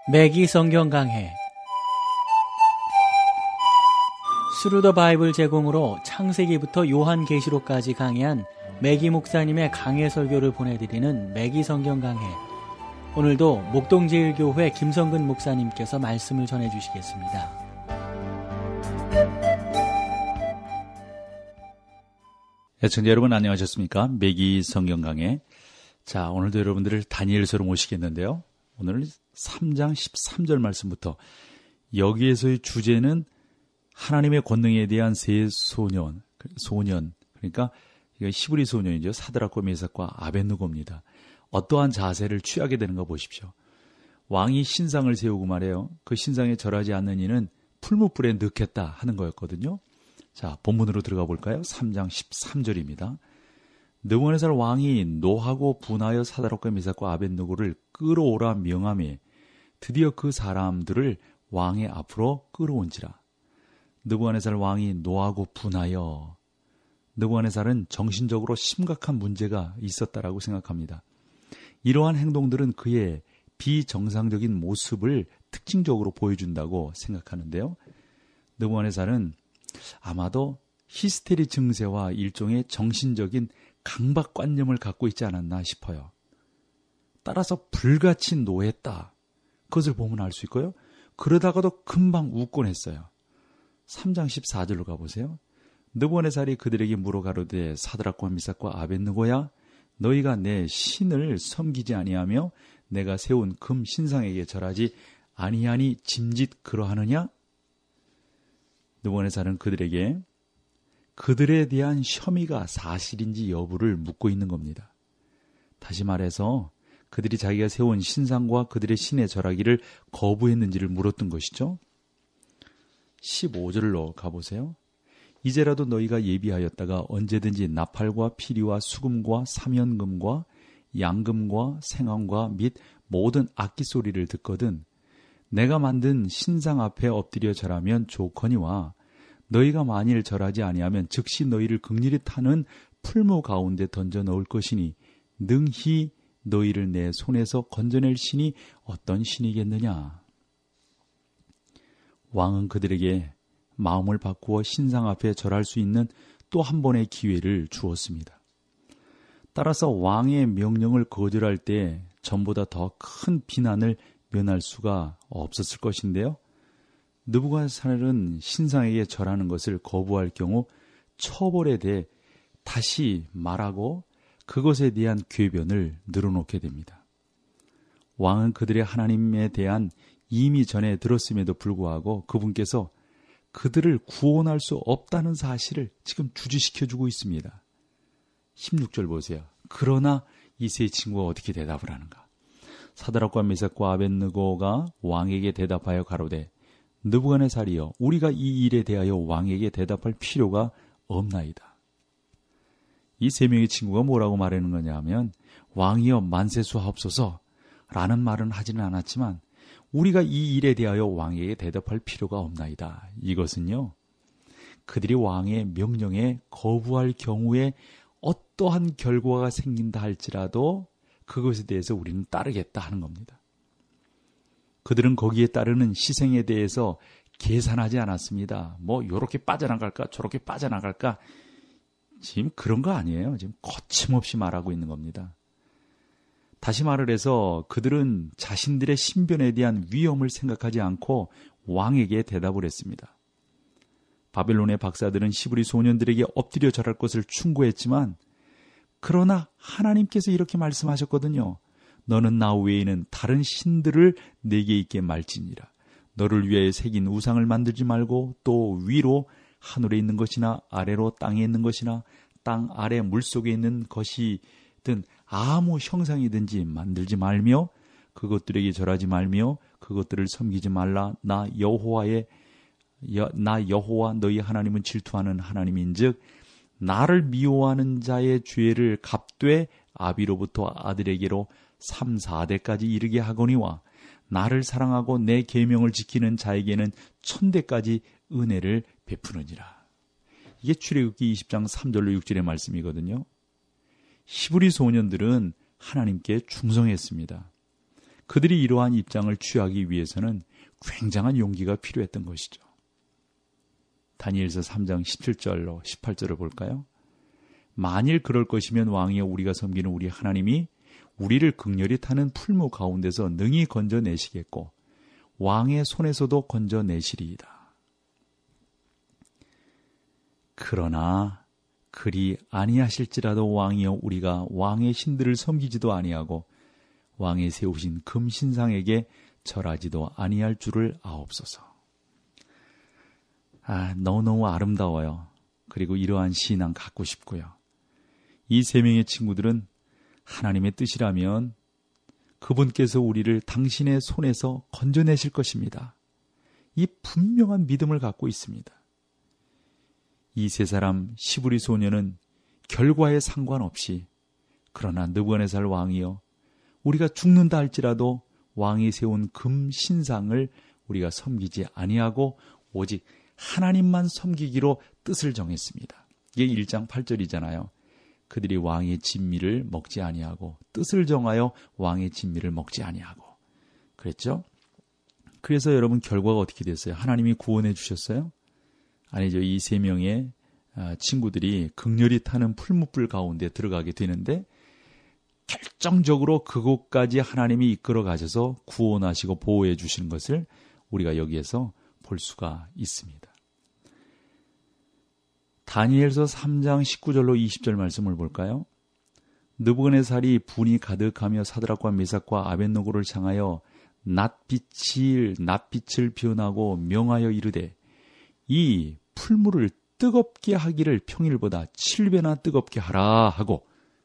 매기 성경 강해 스루 더 바이블 제공으로 창세기부터 요한계시록까지 강해한 매기 목사님의 강해 설교를 보내드리는 매기 성경 강해. 오늘도 목동제일교회 김성근 목사님께서 말씀을 전해주시겠습니다. 애청자 여러분 안녕하셨습니까? 매기 성경 강해. 자, 오늘도 여러분들을 다니엘서로 모시겠는데요. 오늘 3장 13절 말씀부터 여기에서의 주제는 하나님의 권능에 대한 세 소년, 그러니까 히브리 소년이죠. 사드락과 메삭과 아벳느고입니다. 어떠한 자세를 취하게 되는가 보십시오. 왕이 신상을 세우고 말해요. 그 신상에 절하지 않는 이는 풀무불에 넣겠다 하는 거였거든요. 자, 본문으로 들어가 볼까요? 3장 13절입니다. 느부갓네살 왕이 노하고 분하여 사드락과 메삭과 아벳느고를 끌어오라 명하매 드디어 그 사람들을 왕의 앞으로 끌어온지라. 느부갓네살 왕이 노하고 분하여, 느부갓네살은 정신적으로 심각한 문제가 있었다라고 생각합니다. 이러한 행동들은 그의 비정상적인 모습을 특징적으로 보여준다고 생각하는데요. 느부갓네살은 아마도 히스테리 증세와 일종의 정신적인 강박관념을 갖고 있지 않았나 싶어요. 따라서 불같이 노했다. 그것을 보면 알 수 있고요. 그러다가도 금방 웃곤 했어요. 3장 14절로 가보세요. 느부갓네살이 그들에게 물어 가로되 사드락과 미삭과 아벳느고야, 너희가 내 신을 섬기지 아니하며 내가 세운 금 신상에게 절하지 아니하니 짐짓 그러하느냐? 느부갓네살은 그들에게 그들에 대한 혐의가 사실인지 여부를 묻고 있는 겁니다. 다시 말해서 그들이 자기가 세운 신상과 그들의 신에 절하기를 거부했는지를 물었던 것이죠. 15절로 가보세요. 이제라도 너희가 예비하였다가 언제든지 나팔과 피리와 수금과 사면금과 양금과 생황과 및 모든 악기 소리를 듣거든 내가 만든 신상 앞에 엎드려 절하면 좋거니와 너희가 만일 절하지 아니하면 즉시 너희를 극렬히 타는 풀무 가운데 던져 넣을 것이니 능히 너희를 내 손에서 건져낼 신이 어떤 신이겠느냐. 왕은 그들에게 마음을 바꾸어 신상 앞에 절할 수 있는 또 한 번의 기회를 주었습니다. 따라서 왕의 명령을 거절할 때 전보다 더 큰 비난을 면할 수가 없었을 것인데요. 느부갓네살은 신상에게 절하는 것을 거부할 경우 처벌에 대해 다시 말하고 그것에 대한 궤변을 늘어놓게 됩니다. 왕은 그들의 하나님에 대한 이미 전에 들었음에도 불구하고 그분께서 그들을 구원할 수 없다는 사실을 지금 주지시켜주고 있습니다. 16절 보세요. 그러나 이 세 친구가 어떻게 대답을 하는가. 사드락과 메삭과 아벳느고가 왕에게 대답하여 가로되 느부갓네살이여, 우리가 이 일에 대하여 왕에게 대답할 필요가 없나이다. 이 세 명의 친구가 뭐라고 말하는 거냐 하면 왕이여 만세수하옵소서 라는 말은 하지는 않았지만 우리가 이 일에 대하여 왕에게 대답할 필요가 없나이다. 이것은요, 그들이 왕의 명령에 거부할 경우에 어떠한 결과가 생긴다 할지라도 그것에 대해서 우리는 따르겠다 하는 겁니다. 그들은 거기에 따르는 희생에 대해서 계산하지 않았습니다. 뭐 요렇게 빠져나갈까 저렇게 빠져나갈까, 지금 그런 거 아니에요. 지금 거침없이 말하고 있는 겁니다. 다시 말을 해서 그들은 자신들의 신변에 대한 위험을 생각하지 않고 왕에게 대답을 했습니다. 바벨론의 박사들은 히브리 소년들에게 엎드려 절할 것을 충고했지만 그러나 하나님께서 이렇게 말씀하셨거든요. 너는 나 외에는 다른 신들을 내게 있게 말지니라. 너를 위하여 새긴 우상을 만들지 말고 또 위로 하늘에 있는 것이나 아래로 땅에 있는 것이나 땅 아래 물속에 있는 것이든 아무 형상이든지 만들지 말며 그것들에게 절하지 말며 그것들을 섬기지 말라. 나 여호와 너희 하나님은 질투하는 하나님인즉 나를 미워하는 자의 죄를 갚되 아비로부터 아들에게로 3, 4대까지 이르게 하거니와 나를 사랑하고 내 계명을 지키는 자에게는 1000대까지 은혜를 베푸느니라. 이게 출애굽기 20장 3절로 6절의 말씀이거든요. 히브리 소년들은 하나님께 충성했습니다. 그들이 이러한 입장을 취하기 위해서는 굉장한 용기가 필요했던 것이죠. 다니엘서 3장 17절로 18절을 볼까요? 만일 그럴 것이면 왕이여 우리가 섬기는 우리 하나님이 우리를 극렬히 타는 풀무 가운데서 능히 건져내시겠고 왕의 손에서도 건져내시리이다. 그러나 그리 아니하실지라도 왕이여 우리가 왕의 신들을 섬기지도 아니하고 왕의 세우신 금신상에게 절하지도 아니할 줄을 아옵소서. 너무너무 아름다워요. 그리고 이러한 신앙 갖고 싶고요. 이 세 명의 친구들은 하나님의 뜻이라면 그분께서 우리를 당신의 손에서 건져내실 것입니다. 이 분명한 믿음을 갖고 있습니다. 이 세 사람 시브리 소녀는 결과에 상관없이 그러나 느부갓네살 왕이여 우리가 죽는다 할지라도 왕이 세운 금 신상을 우리가 섬기지 아니하고 오직 하나님만 섬기기로 뜻을 정했습니다. 이게 1장 8절이잖아요. 그들이 왕의 진미를 먹지 아니하고 뜻을 정하여 왕의 진미를 먹지 아니하고 그랬죠. 그래서 여러분 결과가 어떻게 됐어요? 하나님이 구원해 주셨어요? 아니죠. 이 세 명의 친구들이 극렬히 타는 풀무불 가운데 들어가게 되는데 결정적으로 그곳까지 하나님이 이끌어 가셔서 구원하시고 보호해 주시는 것을 우리가 여기에서 볼 수가 있습니다. 다니엘서 3장 19절로 20절 말씀을 볼까요? 느부갓네살이 분이 가득하며 사드락과 메삭과 아벳느고를 향하여 낯빛을 변하고 명하여 이르되 이 풀무를 뜨겁게 하기를 평일보다 7배나 뜨겁게 하라 하고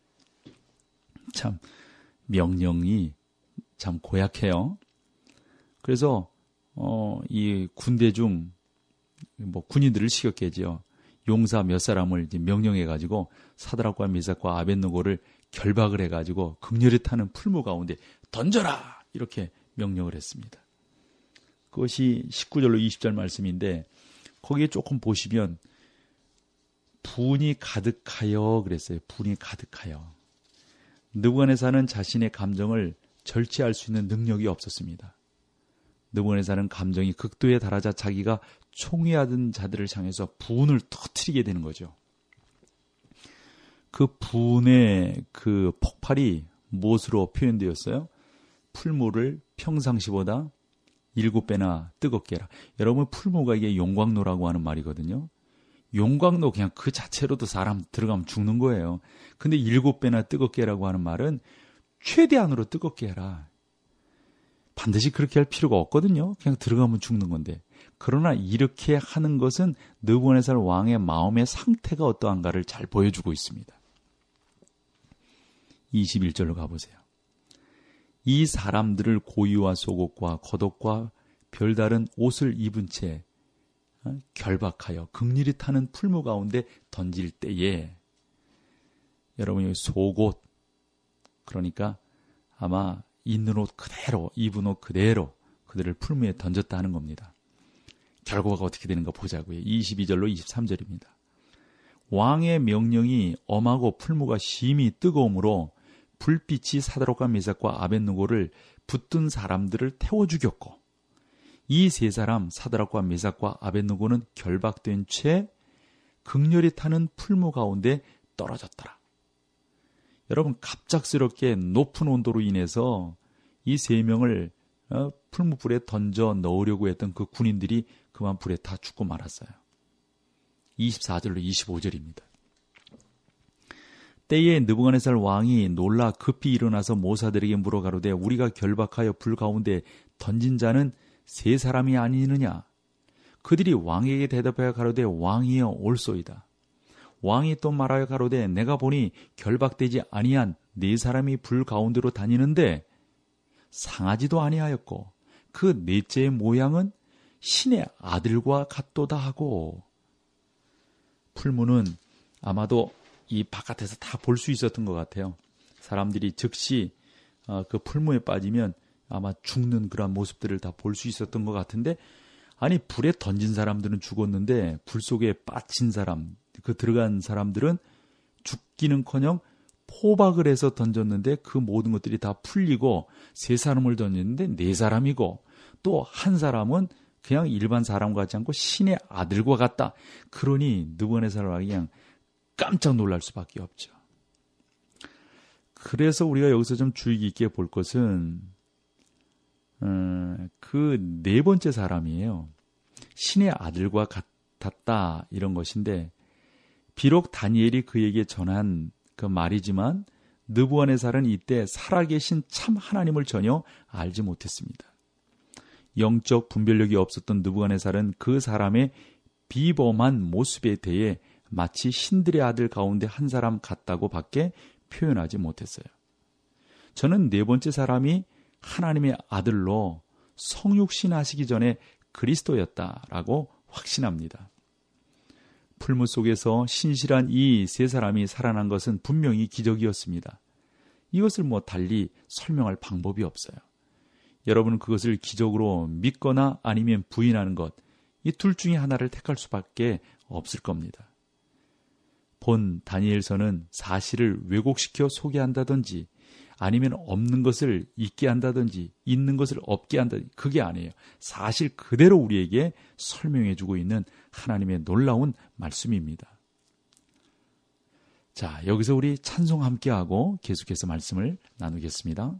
참 명령이 참 고약해요. 그래서 이 군대 중 군인들을 시켰겠지요. 용사 몇 사람을 이제 명령해가지고 사드락과 메삭과 아벳느고를 결박을 해가지고 극렬히 타는 풀무 가운데 던져라! 이렇게 명령을 했습니다. 그것이 19절로 20절 말씀인데 거기에 조금 보시면 분이 가득하여 그랬어요. 분이 가득하여. 느부갓네살은 자신의 감정을 절제할 수 있는 능력이 없었습니다. 느부갓네살은 감정이 극도에 달하자 자기가 총애하던 자들을 향해서 분을 터뜨리게 되는 거죠. 그 분의 그 폭발이 무엇으로 표현되었어요? 풀무를 평상시보다 7배나 뜨겁게 해라. 여러분 풀무가 이게 용광로라고 하는 말이거든요. 용광로 그냥 그 자체로도 사람 들어가면 죽는 거예요. 근데 7배나 뜨겁게 해라고 하는 말은 최대한으로 뜨겁게 해라. 반드시 그렇게 할 필요가 없거든요. 그냥 들어가면 죽는 건데. 그러나 이렇게 하는 것은 느부갓네살 왕의 마음의 상태가 어떠한가를 잘 보여주고 있습니다. 21절로 가보세요. 이 사람들을 고유와 속옷과 겉옷과 별다른 옷을 입은 채 결박하여 극렬히 타는 풀무 가운데 던질 때에 여러분이 속옷 그러니까 아마 있는 옷 그대로 입은 옷 그대로 그들을 풀무에 던졌다 하는 겁니다. 결과가 어떻게 되는가 보자고요. 22절로 23절입니다. 왕의 명령이 엄하고 풀무가 심히 뜨거움으로 불빛이 사드락과 메삭과 아벳느고를 붙든 사람들을 태워 죽였고 이 세 사람 사드락과 메삭과 아벳느고는 결박된 채 극렬히 타는 풀무 가운데 떨어졌더라. 여러분 갑작스럽게 높은 온도로 인해서 이 세 명을 풀무불에 던져 넣으려고 했던 그 군인들이 그만 불에 다 죽고 말았어요. 24절로 25절입니다. 때에 느부갓네살 왕이 놀라 급히 일어나서 모사들에게 물어 가로되 우리가 결박하여 불 가운데 던진 자는 세 사람이 아니느냐? 그들이 왕에게 대답하여 가로되 왕이여 옳소이다. 왕이 또 말하여 가로되 내가 보니 결박되지 아니한 네 사람이 불 가운데로 다니는데 상하지도 아니하였고 그 넷째의 모양은 신의 아들과 같도다 하고 풀무는 아마도 이 바깥에서 다 볼 수 있었던 것 같아요. 사람들이 즉시 그 풀무에 빠지면 아마 죽는 그런 모습들을 다 볼 수 있었던 것 같은데 아니 불에 던진 사람들은 죽었는데 불 속에 빠진 사람 그 들어간 사람들은 죽기는커녕 포박을 해서 던졌는데 그 모든 것들이 다 풀리고 세 사람을 던졌는데 네 사람이고 또 한 사람은 그냥 일반 사람 같지 않고 신의 아들과 같다. 그러니 느부갓네살은 그냥 깜짝 놀랄 수밖에 없죠. 그래서 우리가 여기서 좀 주의 깊게 볼 것은 그 네 번째 사람이에요. 신의 아들과 같았다 이런 것인데 비록 다니엘이 그에게 전한 그 말이지만 느부갓네살은 이때 살아계신 참 하나님을 전혀 알지 못했습니다. 영적 분별력이 없었던 느부갓네살은 그 사람의 비범한 모습에 대해 마치 신들의 아들 가운데 한 사람 같다고 밖에 표현하지 못했어요. 저는 네 번째 사람이 하나님의 아들로 성육신하시기 전에 그리스도였다라고 확신합니다. 풀무 속에서 신실한 이 세 사람이 살아난 것은 분명히 기적이었습니다. 이것을 달리 설명할 방법이 없어요. 여러분은 그것을 기적으로 믿거나 아니면 부인하는 것, 이 둘 중에 하나를 택할 수밖에 없을 겁니다. 본 다니엘서는 사실을 왜곡시켜 소개한다든지 아니면 없는 것을 있게 한다든지 있는 것을 없게 한다든지 그게 아니에요. 사실 그대로 우리에게 설명해주고 있는 하나님의 놀라운 말씀입니다. 자, 여기서 우리 찬송 함께하고 계속해서 말씀을 나누겠습니다.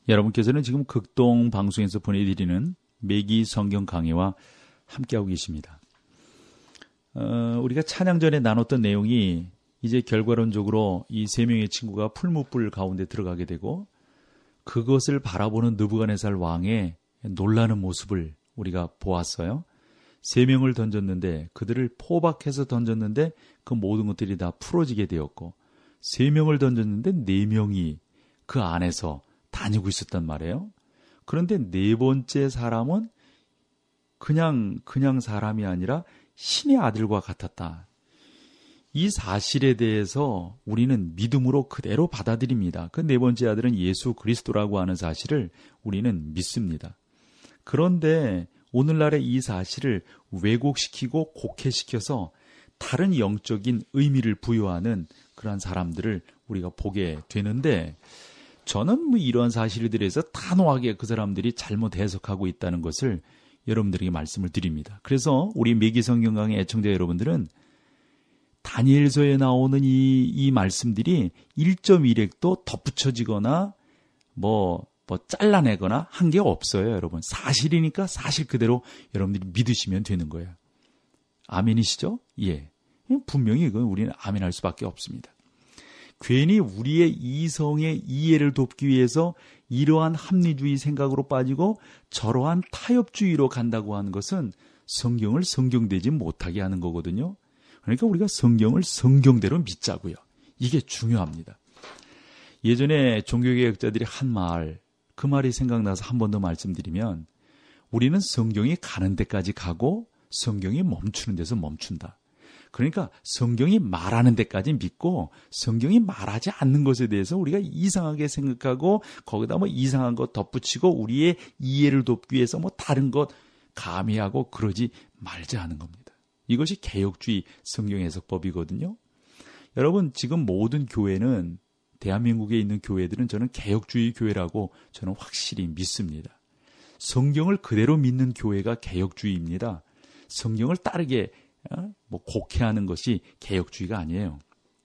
여러분께서는 지금 극동 방송에서 보내드리는 매기 성경 강해와 함께하고 계십니다. 우리가 찬양 전에 나눴던 내용이 이제 결과론적으로 이 세 명의 친구가 풀무불 가운데 들어가게 되고 그것을 바라보는 느부갓네살 왕의 놀라는 모습을 우리가 보았어요. 세 명을 던졌는데 그들을 포박해서 던졌는데 그 모든 것들이 다 풀어지게 되었고 세 명을 던졌는데 네 명이 그 안에서 다니고 있었단 말이에요. 그런데 네 번째 사람은 그냥 사람이 아니라 신의 아들과 같았다. 이 사실에 대해서 우리는 믿음으로 그대로 받아들입니다. 그 네 번째 아들은 예수 그리스도라고 하는 사실을 우리는 믿습니다. 그런데 오늘날의 이 사실을 왜곡시키고 곡해시켜서 다른 영적인 의미를 부여하는 그러한 사람들을 우리가 보게 되는데 저는 이러한 사실에 대해서 단호하게 그 사람들이 잘못 해석하고 있다는 것을 여러분들에게 말씀을 드립니다. 그래서 우리 매기 성경 강의 애청자 여러분들은 다니엘서에 나오는 이 말씀들이 1.1핵도 덧붙여지거나 잘라내거나 한 게 없어요, 여러분. 사실이니까 사실 그대로 여러분들이 믿으시면 되는 거예요. 아멘이시죠? 예. 분명히 이건 우리는 아멘할 수밖에 없습니다. 괜히 우리의 이성의 이해를 돕기 위해서 이러한 합리주의 생각으로 빠지고 저러한 타협주의로 간다고 하는 것은 성경을 성경되지 못하게 하는 거거든요. 그러니까 우리가 성경을 성경대로 믿자고요. 이게 중요합니다. 예전에 종교개혁자들이 한 말, 그 말이 생각나서 한 번 더 말씀드리면 우리는 성경이 가는 데까지 가고 성경이 멈추는 데서 멈춘다. 그러니까 성경이 말하는 데까지 믿고 성경이 말하지 않는 것에 대해서 우리가 이상하게 생각하고 거기다 이상한 것 덧붙이고 우리의 이해를 돕기 위해서 다른 것 가미하고 그러지 말자 하는 겁니다. 이것이 개혁주의 성경 해석법이거든요. 여러분 지금 모든 교회는 대한민국에 있는 교회들은 저는 개혁주의 교회라고 저는 확실히 믿습니다. 성경을 그대로 믿는 교회가 개혁주의입니다. 성경을 따르게 곡해하는 것이 개혁주의가 아니에요.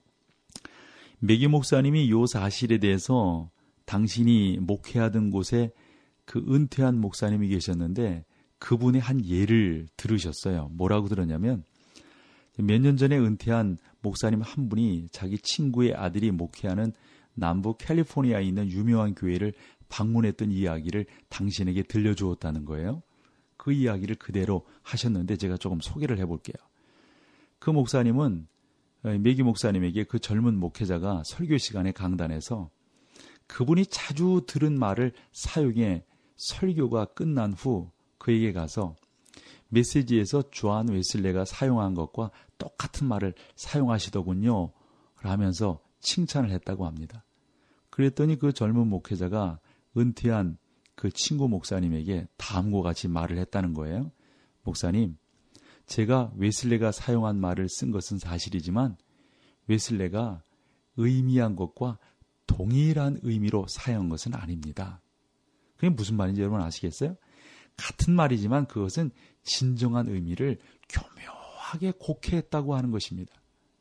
매기 목사님이 이 사실에 대해서 당신이 목회하던 곳에 그 은퇴한 목사님이 계셨는데 그분의 한 예를 들으셨어요. 뭐라고 들었냐면 몇 년 전에 은퇴한 목사님 한 분이 자기 친구의 아들이 목회하는 남부 캘리포니아에 있는 유명한 교회를 방문했던 이야기를 당신에게 들려주었다는 거예요. 그 이야기를 그대로 하셨는데 제가 조금 소개를 해볼게요. 그 목사님은 매기 목사님에게 그 젊은 목회자가 설교 시간에 강단에서 그분이 자주 들은 말을 사용해 설교가 끝난 후 그에게 가서 메시지에서 존 웨슬레가 사용한 것과 똑같은 말을 사용하시더군요 라면서 칭찬을 했다고 합니다. 그랬더니 그 젊은 목회자가 은퇴한 그 친구 목사님에게 다음과 같이 말을 했다는 거예요. 목사님, 제가 웨슬레가 사용한 말을 쓴 것은 사실이지만 웨슬레가 의미한 것과 동일한 의미로 사용한 것은 아닙니다. 그게 무슨 말인지 여러분 아시겠어요? 같은 말이지만 그것은 진정한 의미를 교묘하게 곡해했다고 하는 것입니다.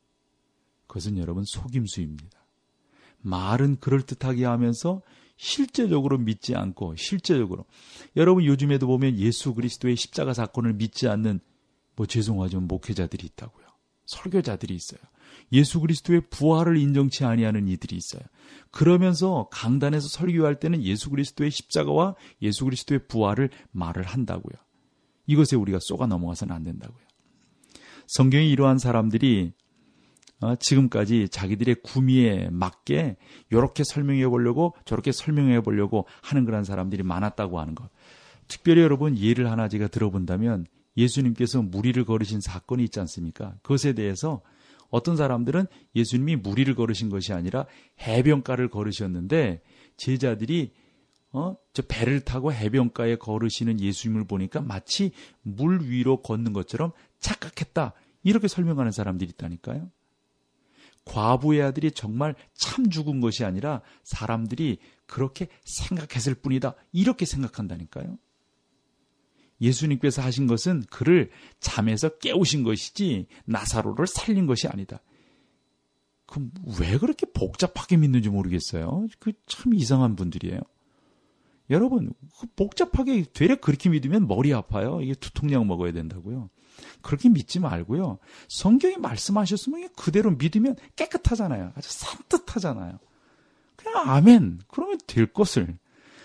그것은 여러분 속임수입니다. 말은 그럴듯하게 하면서 실제적으로 믿지 않고 실제적으로 여러분 요즘에도 보면 예수 그리스도의 십자가 사건을 믿지 않는 죄송하지만 목회자들이 있다고요. 설교자들이 있어요. 예수 그리스도의 부활을 인정치 아니하는 이들이 있어요. 그러면서 강단에서 설교할 때는 예수 그리스도의 십자가와 예수 그리스도의 부활을 말을 한다고요. 이것에 우리가 쏘가 넘어가서는 안 된다고요. 성경이 이러한 사람들이 지금까지 자기들의 구미에 맞게 이렇게 설명해 보려고 저렇게 설명해 보려고 하는 그런 사람들이 많았다고 하는 것. 특별히 여러분 예를 하나 제가 들어본다면 예수님께서 무리를 걸으신 사건이 있지 않습니까? 그것에 대해서 어떤 사람들은 예수님이 무리를 걸으신 것이 아니라 해변가를 걸으셨는데 제자들이 저 배를 타고 해변가에 걸으시는 예수님을 보니까 마치 물 위로 걷는 것처럼 착각했다. 이렇게 설명하는 사람들이 있다니까요. 과부의 아들이 정말 참 죽은 것이 아니라 사람들이 그렇게 생각했을 뿐이다. 이렇게 생각한다니까요. 예수님께서 하신 것은 그를 잠에서 깨우신 것이지 나사로를 살린 것이 아니다. 그럼 왜 그렇게 복잡하게 믿는지 모르겠어요. 그 참 이상한 분들이에요. 여러분, 복잡하게 되레 그렇게 믿으면 머리 아파요. 이게 두통약 먹어야 된다고요. 그렇게 믿지 말고요. 성경이 말씀하셨으면 그대로 믿으면 깨끗하잖아요. 아주 산뜻하잖아요. 그냥 아멘. 그러면 될 것을.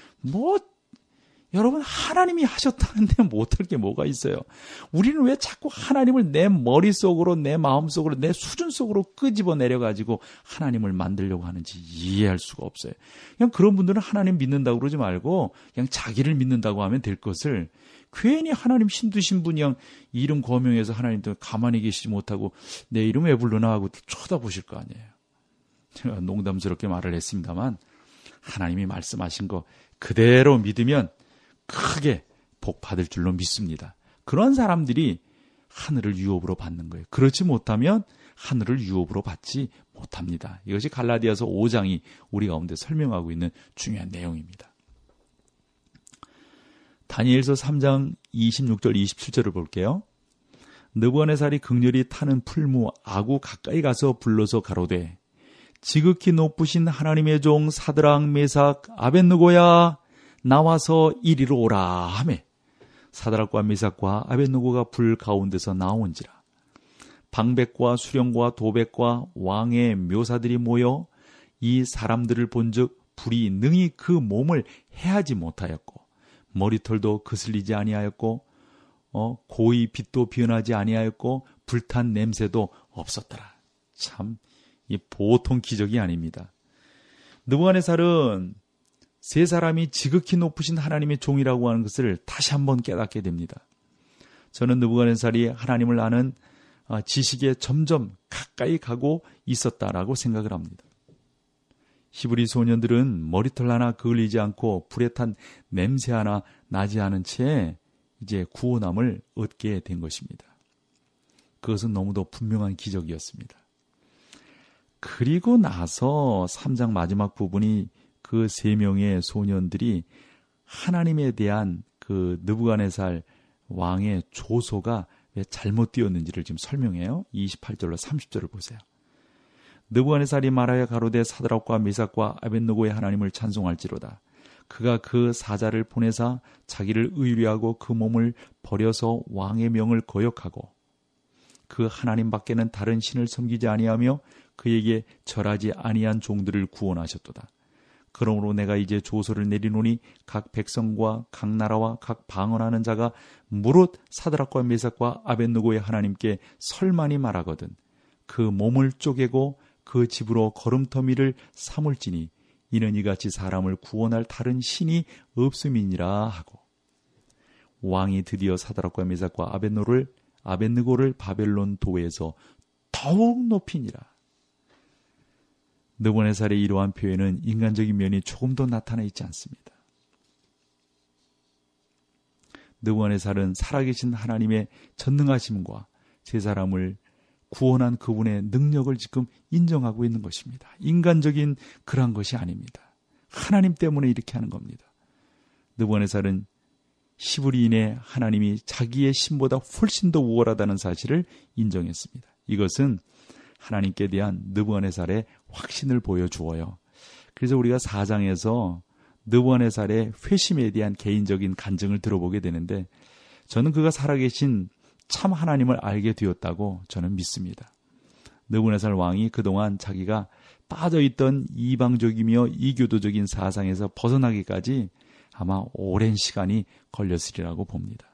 여러분, 하나님이 하셨다는데 못할 게 뭐가 있어요? 우리는 왜 자꾸 하나님을 내 머릿속으로, 내 마음속으로, 내 수준 속으로 끄집어 내려가지고 하나님을 만들려고 하는지 이해할 수가 없어요. 그냥 그런 분들은 하나님 믿는다고 그러지 말고 그냥 자기를 믿는다고 하면 될 것을, 괜히 하나님 신두신 분이 그냥 이름 거명해서 하나님도 가만히 계시지 못하고 내 이름 왜 부르나 하고 쳐다보실 거 아니에요. 제가 농담스럽게 말을 했습니다만 하나님이 말씀하신 거 그대로 믿으면 크게 복 받을 줄로 믿습니다. 그런 사람들이 하늘을 유업으로 받는 거예요. 그렇지 못하면 하늘을 유업으로 받지 못합니다. 이것이 갈라디아서 5장이 우리 가운데 설명하고 있는 중요한 내용입니다. 다니엘서 3장 26절 27절을 볼게요. 느부갓네살이 극렬히 타는 풀무 아구 가까이 가서 불러서 가로되 지극히 높으신 하나님의 종 사드락 메삭 아벳느고야 나와서 이리로 오라 하매 사드락과 메삭과 아벳느고가 불 가운데서 나온지라. 방백과 수령과 도백과 왕의 묘사들이 모여 이 사람들을 본즉 불이 능히 그 몸을 해하지 못하였고 머리털도 그슬리지 아니하였고 고의 빛도 변하지 아니하였고 불탄 냄새도 없었더라. 참 이 보통 기적이 아닙니다. 느부갓네살은 세 사람이 지극히 높으신 하나님의 종이라고 하는 것을 다시 한번 깨닫게 됩니다. 저는 느부갓네살이 하나님을 아는 지식에 점점 가까이 가고 있었다라고 생각을 합니다. 히브리 소년들은 머리털 하나 그을리지 않고 불에 탄 냄새 하나 나지 않은 채 이제 구원함을 얻게 된 것입니다. 그것은 너무도 분명한 기적이었습니다. 그리고 나서 3장 마지막 부분이 그 세 명의 소년들이 하나님에 대한 그 느부갓네살 왕의 조소가 왜 잘못되었는지를 지금 설명해요. 28절로 30절을 보세요. 느부갓네살이 말하여 가로되 사드락과 메삭과 아벳느고의 하나님을 찬송할지로다. 그가 그 사자를 보내사 자기를 의뢰하고 그 몸을 버려서 왕의 명을 거역하고 그 하나님 밖에는 다른 신을 섬기지 아니하며 그에게 절하지 아니한 종들을 구원하셨도다. 그러므로 내가 이제 조서를 내리노니 각 백성과 각 나라와 각 방언하는 자가 무릇 사드락과 메삭과 아벳느고의 하나님께 설만이 말하거든 그 몸을 쪼개고 그 집으로 거름터미를 삼을지니 이는 이같이 사람을 구원할 다른 신이 없음이니라 하고 왕이 드디어 사드락과 메삭과 아벳느고를 바벨론 도에서 더욱 높이니라. 느부갓네살의 이러한 표현은 인간적인 면이 조금 더 나타나 있지 않습니다. 느부갓네살은 살아계신 하나님의 전능하심과 세 사람을 구원한 그분의 능력을 지금 인정하고 있는 것입니다. 인간적인 그러한 것이 아닙니다. 하나님 때문에 이렇게 하는 겁니다. 느부갓네살은 히브리인의 하나님이 자기의 신보다 훨씬 더 우월하다는 사실을 인정했습니다. 이것은 하나님께 대한 느부갓네살의 확신을 보여주어요. 그래서 우리가 4장에서 느부갓네살의 회심에 대한 개인적인 간증을 들어보게 되는데 저는 그가 살아계신 참 하나님을 알게 되었다고 저는 믿습니다. 느부갓네살 왕이 그동안 자기가 빠져있던 이방적이며 이교도적인 사상에서 벗어나기까지 아마 오랜 시간이 걸렸으리라고 봅니다.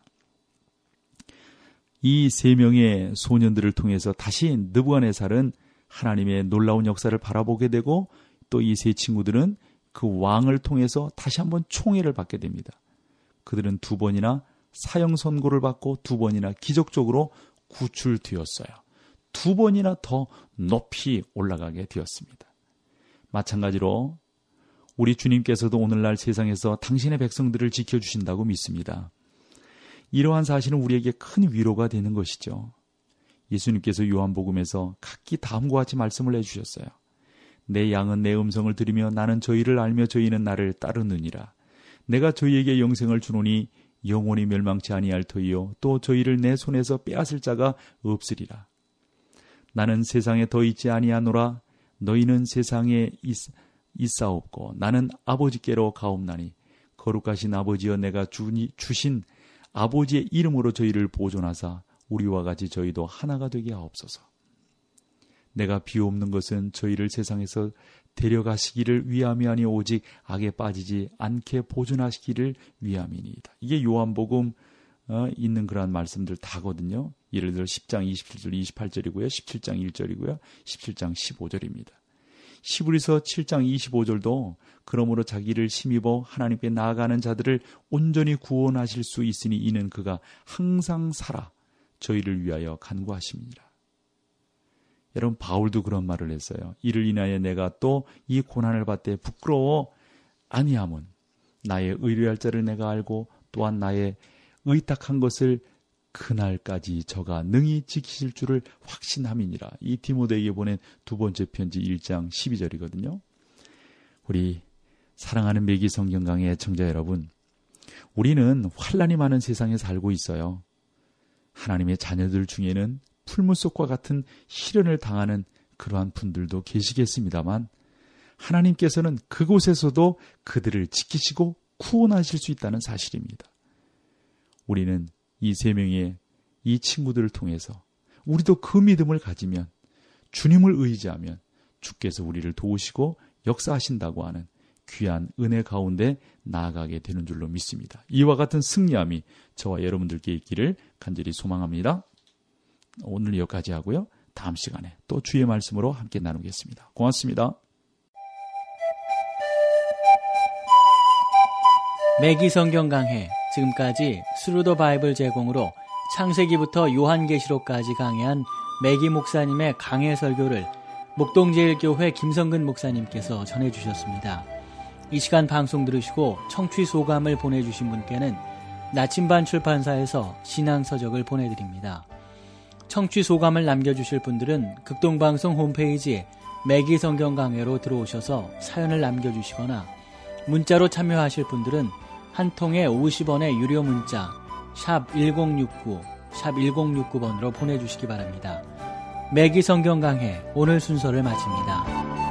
이 세 명의 소년들을 통해서 다시 느부갓네살은 하나님의 놀라운 역사를 바라보게 되고 또 이 세 친구들은 그 왕을 통해서 다시 한번 총애를 받게 됩니다. 그들은 2번이나 사형 선고를 받고 2번이나 기적적으로 구출되었어요. 2번이나 더 높이 올라가게 되었습니다. 마찬가지로 우리 주님께서도 오늘날 세상에서 당신의 백성들을 지켜주신다고 믿습니다. 이러한 사실은 우리에게 큰 위로가 되는 것이죠. 예수님께서 요한복음에서 각기 다음과 같이 말씀을 해주셨어요. 내 양은 내 음성을 들으며 나는 저희를 알며 저희는 나를 따르느니라. 내가 저희에게 영생을 주노니 영원히 멸망치 아니할 터이요 또 저희를 내 손에서 빼앗을 자가 없으리라. 나는 세상에 더 있지 아니하노라. 너희는 세상에 있사옵고 나는 아버지께로 가옵나니 거룩하신 아버지여 내가 주신 아버지의 이름으로 저희를 보존하사 우리와 같이 저희도 하나가 되게 하옵소서. 내가 비옵는 것은 저희를 세상에서 데려가시기를 위함이 아니 오직 악에 빠지지 않게 보존하시기를 위함이니이다. 이게 요한복음 있는 그러한 말씀들 다거든요. 예를 들어 10장 27절 28절이고요. 17장 1절이고요. 17장 15절입니다. 시브리서 7장 25절도 그러므로 자기를 힘입어 하나님께 나아가는 자들을 온전히 구원하실 수 있으니 이는 그가 항상 살아 저희를 위하여 간구하십니다. 여러분 바울도 그런 말을 했어요. 이를 인하여 내가 또 이 고난을 받되 부끄러워 아니함은 나의 의뢰할 자를 내가 알고 또한 나의 의탁한 것을 그날까지 저가 능히 지키실 줄을 확신함이니라. 이 디모데에게 보낸 두 번째 편지 1장 12절이거든요. 우리 사랑하는 매기 성경 강의 애청자 여러분, 우리는 환난이 많은 세상에 살고 있어요. 하나님의 자녀들 중에는 풀무속과 같은 시련을 당하는 그러한 분들도 계시겠습니다만 하나님께서는 그곳에서도 그들을 지키시고 구원하실 수 있다는 사실입니다. 우리는 이 세 명의 이 친구들을 통해서 우리도 그 믿음을 가지면 주님을 의지하면 주께서 우리를 도우시고 역사하신다고 하는 귀한 은혜 가운데 나아가게 되는 줄로 믿습니다. 이와 같은 승리함이 저와 여러분들께 있기를 간절히 소망합니다. 오늘 여기까지 하고요. 다음 시간에 또 주의 말씀으로 함께 나누겠습니다. 고맙습니다. 매기 성경 강해, 지금까지 스루 더 바이블 제공으로 창세기부터 요한계시록까지 강해한 매기 목사님의 강해 설교를 목동제일교회 김성근 목사님께서 전해주셨습니다. 이 시간 방송 들으시고 청취 소감을 보내주신 분께는 나침반 출판사에서 신앙서적을 보내드립니다. 청취 소감을 남겨주실 분들은 극동방송 홈페이지 매기 성경 강해로 들어오셔서 사연을 남겨주시거나 문자로 참여하실 분들은 한 통에 50원의 유료 문자 샵 1069, 샵 1069번으로 보내주시기 바랍니다. 매기 성경 강해 오늘 순서를 마칩니다.